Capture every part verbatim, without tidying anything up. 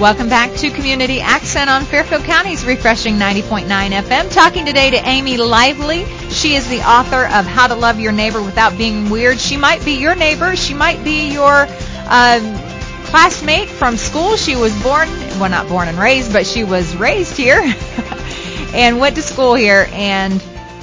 Welcome back to Community Accent on Fairfield County's refreshing ninety point nine F M. Talking today to Amy Lively. She is the author of How to Love Your Neighbor Without Being Weird. She might be your neighbor. She might be your uh, classmate from school. She was born, well, not born and raised, but she was raised here and went to school here, and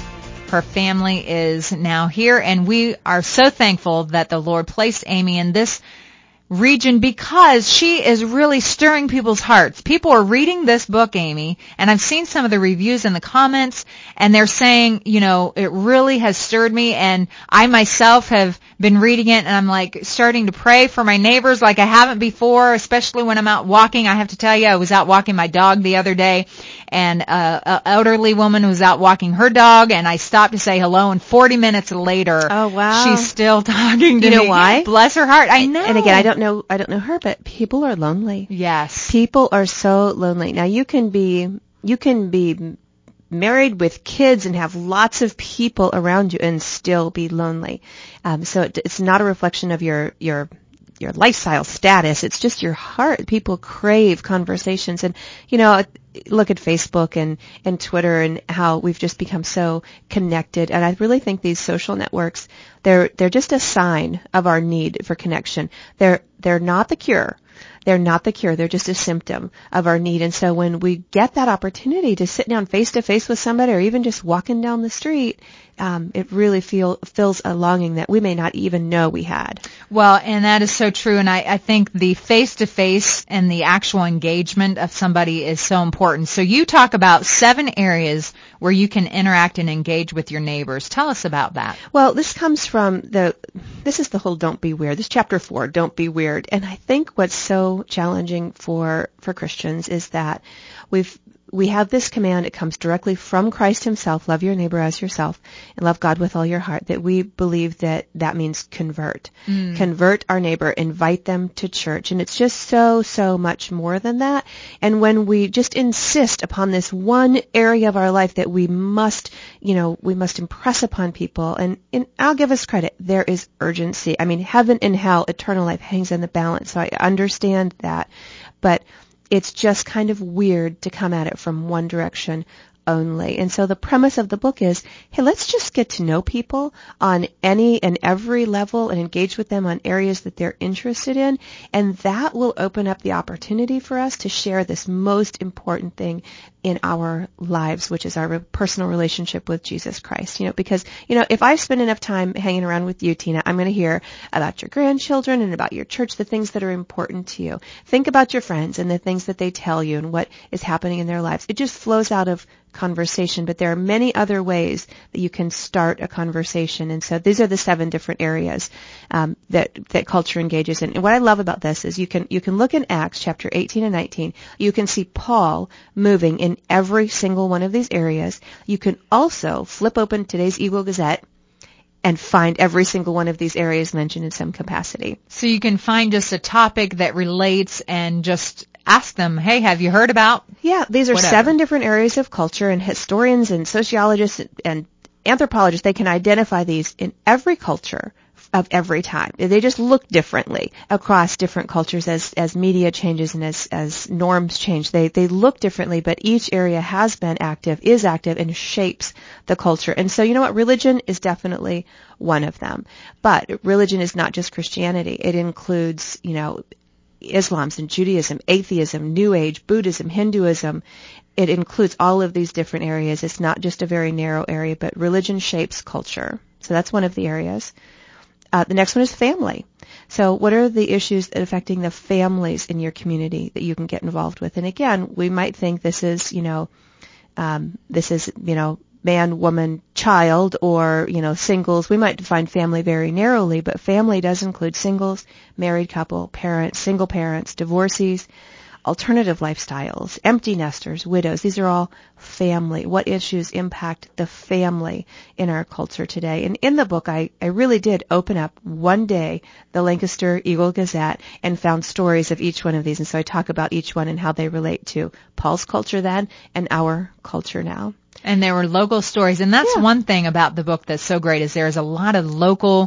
her family is now here. And we are so thankful that the Lord placed Amy in this region because she is really stirring people's hearts. People are reading this book, Amy, and I've seen some of the reviews in the comments, and they're saying, you know, it really has stirred me, and I myself have been reading it, and I'm like starting to pray for my neighbors like I haven't before, especially when I'm out walking. I have to tell you, I was out walking my dog the other day, and uh, an elderly woman was out walking her dog, and I stopped to say hello, and forty minutes later, oh wow, she's still talking to you me. know why? Bless her heart. I know. And again, I don't know, I don't know her, but people are lonely. Yes. People are so lonely. Now you can be, you can be married with kids and have lots of people around you and still be lonely. Um, so it, it's not a reflection of your, your, your lifestyle status. It's just your heart. People crave conversations. And, you know, look at Facebook and, and Twitter and how we've just become so connected. And I really think these social networks, they're, they're just a sign of our need for connection. They're, they're not the cure. They're not the cure. They're just a symptom of our need. And so when we get that opportunity to sit down face to face with somebody, or even just walking down the street, um, it really feel, fills a longing that we may not even know we had. Well, and that is so true. And I, I think the face to face and the actual engagement of somebody is so important. So you talk about seven areas where you can interact and engage with your neighbors. Tell us about that. Well, this comes from the, this is the whole don't be weird. This chapter four, don't be weird. And I think what's so challenging for, for Christians is that we've, we have this command. It comes directly from Christ himself. Love your neighbor as yourself and love God with all your heart. That we believe that that means convert. Mm. Convert our neighbor, invite them to church. And it's just so, so much more than that. And when we just insist upon this one area of our life that we must, you know, we must impress upon people, and, and I'll give us credit, there is urgency. I mean, heaven and hell, eternal life hangs in the balance. So I understand that. But it's just kind of weird to come at it from one direction only. And so the premise of the book is, hey, let's just get to know people on any and every level and engage with them on areas that they're interested in. And that will open up the opportunity for us to share this most important thing in our lives, which is our personal relationship with Jesus Christ. You know, because, you know, if I spend enough time hanging around with you, Tina, I'm going to hear about your grandchildren and about your church, the things that are important to you. Think about your friends and the things that they tell you and what is happening in their lives. It just flows out of conversation, but there are many other ways that you can start a conversation. And so these are the seven different areas um, that that culture engages in. And what I love about this is you can you can look in Acts chapter eighteen and nineteen. You can see Paul moving in every single one of these areas. You can also flip open today's Eagle Gazette and find every single one of these areas mentioned in some capacity. So you can find just a topic that relates and just ask them, hey, have you heard about? Yeah, these are whatever. Seven different areas of culture, and historians and sociologists and anthropologists, they can identify these in every culture of every time. They just look differently across different cultures as, as media changes and as, as norms change. They, they look differently, but each area has been active, is active, and shapes the culture. And so, you know what? Religion is definitely one of them. But religion is not just Christianity. It includes, you know, Islam and Judaism, atheism, New Age, Buddhism, Hinduism. It includes all of these different areas. It's not just a very narrow area, but religion shapes culture. So that's one of the areas. Uh, the next one is family. So what are the issues that affecting the families in your community that you can get involved with? And again, we might think this is, you know, um, this is, you know, man, woman, child, or, you know, singles. We might define family very narrowly, but family does include singles, married couple, parents, single parents, divorcees, alternative lifestyles, empty nesters, widows. These are all family. What issues impact the family in our culture today? And in the book, I, I really did open up one day the Lancaster Eagle Gazette and found stories of each one of these. And so I talk about each one and how they relate to Paul's culture then and our culture now. And there were local stories. And that's yeah. one thing about the book that's so great is there's a lot of local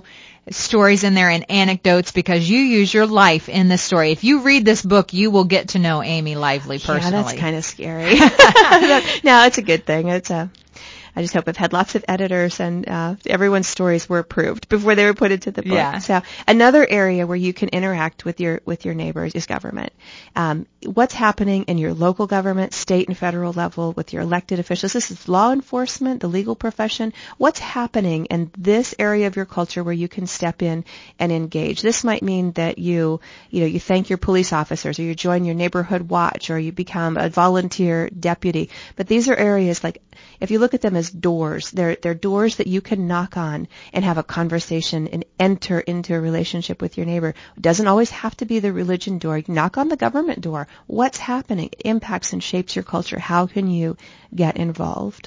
stories in there and anecdotes because you use your life in this story. If you read this book, you will get to know Amy Lively personally. Yeah, that's kind of scary. No, it's a good thing. It's a I just hope I've had lots of editors and uh, everyone's stories were approved before they were put into the book. Yeah. So another area where you can interact with your with your neighbors is government. Um, what's happening in your local government, state and federal level with your elected officials? This is law enforcement, the legal profession. What's happening in this area of your culture where you can step in and engage? This might mean that you, you know, you thank your police officers, or you join your neighborhood watch, or you become a volunteer deputy. But these are areas like, if you look at them as doors, they're, they're doors that you can knock on and have a conversation and enter into a relationship with your neighbor. It doesn't always have to be the religion door. You knock on the government door. What's happening? It impacts and shapes your culture. How can you get involved?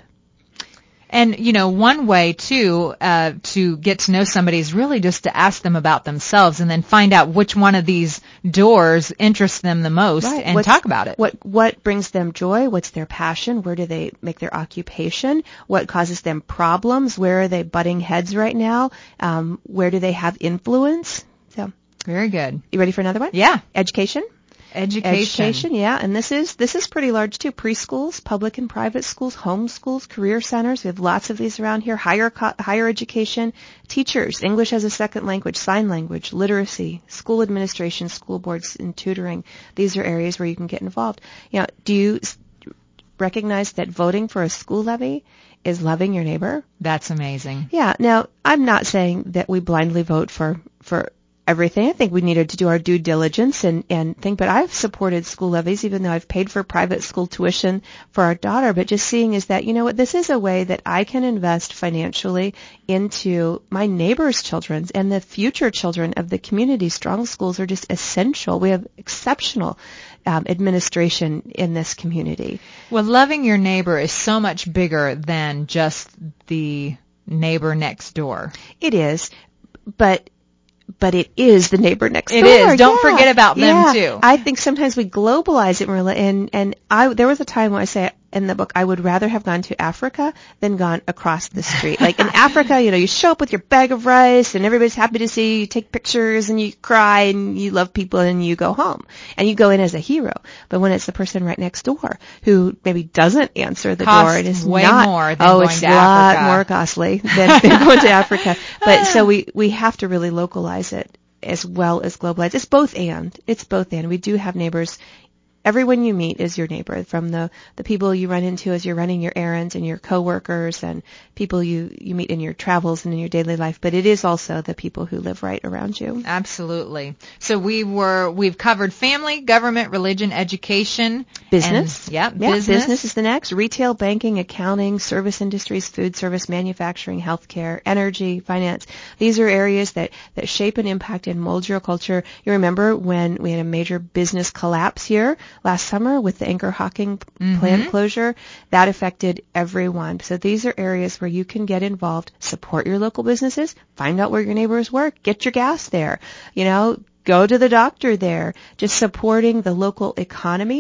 And, you know, one way, too, uh, to get to know somebody is really just to ask them about themselves and then find out which one of these doors interests them the most Right. and What's, talk about it. What what brings them joy? What's their passion? Where do they make their occupation? What causes them problems? Where are they butting heads right now? Um, where do they have influence? So, very good. You ready for another one? Yeah. Education. Education. Education, yeah, and this is this is pretty large too. Preschools, public and private schools, home schools, career centers. We have lots of these around here. Higher co- higher education, teachers, English as a second language, sign language, literacy, school administration, school boards, and tutoring. These are areas where you can get involved. You know, do you recognize that voting for a school levy is loving your neighbor? That's amazing. Yeah. Now, I'm not saying that we blindly vote for for. everything. I think we needed to do our due diligence and, and think, but I've supported school levies even though I've paid for private school tuition for our daughter, but just seeing is that, you know what, this is a way that I can invest financially into my neighbors' children and the future children of the community. Strong schools are just essential. We have exceptional um, administration in this community. Well, loving your neighbor is so much bigger than just the neighbor next door. It is, but But it is the neighbor next it door. It is. Don't yeah. forget about them, yeah. too. I think sometimes we globalize it, Marilla, and, and I, there was a time when I say in the book, I would rather have gone to Africa than gone across the street. Like in Africa, you know, you show up with your bag of rice and everybody's happy to see you, you take pictures and you cry and you love people and you go home. And you go in as a hero. But when it's the person right next door who maybe doesn't answer the Costs door and is way not, more than oh, going it's to a lot Africa. more costly than, than going to Africa. But so we, we have to really localize it as well as globalize. It's both and. It's both and. We do have neighbors. Everyone you meet is your neighbor, from the, the people you run into as you're running your errands and your coworkers and people you, you meet in your travels and in your daily life, but it is also the people who live right around you. Absolutely. So we were, we've covered family, government, religion, education. Business. And, yeah, yeah, business. Business is the next. Retail, banking, accounting, service industries, food service, manufacturing, healthcare, energy, finance. These are areas that, that shape and impact and mold your culture. You remember when we had a major business collapse here last summer with the Anchor Hocking mm-hmm. plant closure? That affected everyone. So these are areas where you can get involved, support your local businesses, find out where your neighbors work, get your gas there, you know, go to the doctor there. Just supporting the local economy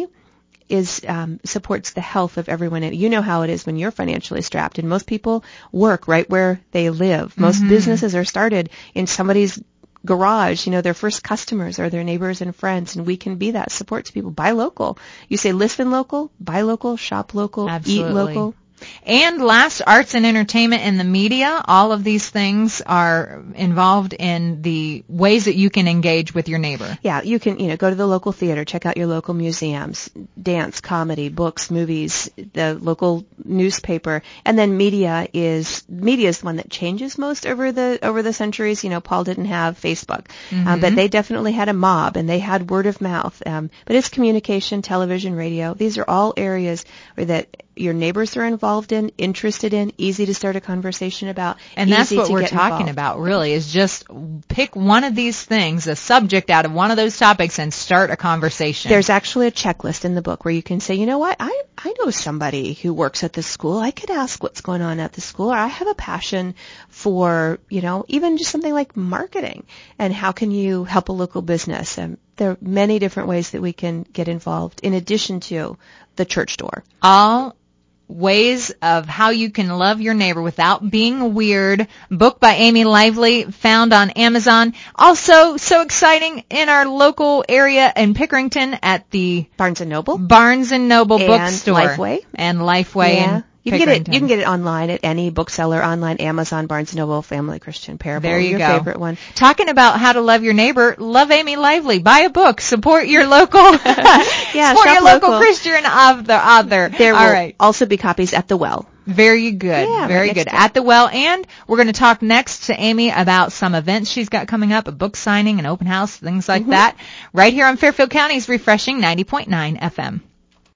is um, supports the health of everyone. And you know how it is when you're financially strapped, and most people work right where they live. Most mm-hmm. businesses are started in somebody's garage. You know, their first customers are their neighbors and friends, and we can be that support to people. Buy local. You say listen local, buy local, shop local, Absolutely. eat local. And last, arts and entertainment and the media. All of these things are involved in the ways that you can engage with your neighbor. Yeah, you can, you know, go to the local theater, check out your local museums, dance, comedy, books, movies, the local newspaper, and then media is media is the one that changes most over the over the centuries. You know, Paul didn't have Facebook, mm-hmm. um, but they definitely had a mob and they had word of mouth. Um, but it's communication, television, radio. These are all areas where that your neighbors are involved in, interested in, easy to start a conversation about. And that's what we're get talking involved. about, really, is just pick one of these things, a subject out of one of those topics, and start a conversation. There's actually a checklist in the book where you can say, you know what, I, I know somebody who works at this school. I could ask what's going on at the school. Or I have a passion for, you know, even just something like marketing. And how can you help a local business? And there are many different ways that we can get involved in addition to the church door. All Ways of How You Can Love Your Neighbor Without Being Weird, book by Amy Lively, found on Amazon. Also, so exciting in our local area in Pickerington at the Barnes and Noble, Barnes and Noble and bookstore. Lifeway. And Lifeway. Yeah. in You can get it. Pickerington. You can get it online at any bookseller, online, Amazon, Barnes and Noble, Family Christian Parable. There you your go. favorite one. Talking about how to love your neighbor, love Amy Lively. Buy a book. Support your local. Yeah, support shop your local local. Christian of the other. There All will right. also be copies at the Well. Very good. Yeah, Very right good. next door. At the Well. And we're going to talk next to Amy about some events she's got coming up, a book signing, an open house, things like Mm-hmm. that, right here on Fairfield County's Refreshing ninety point nine F M.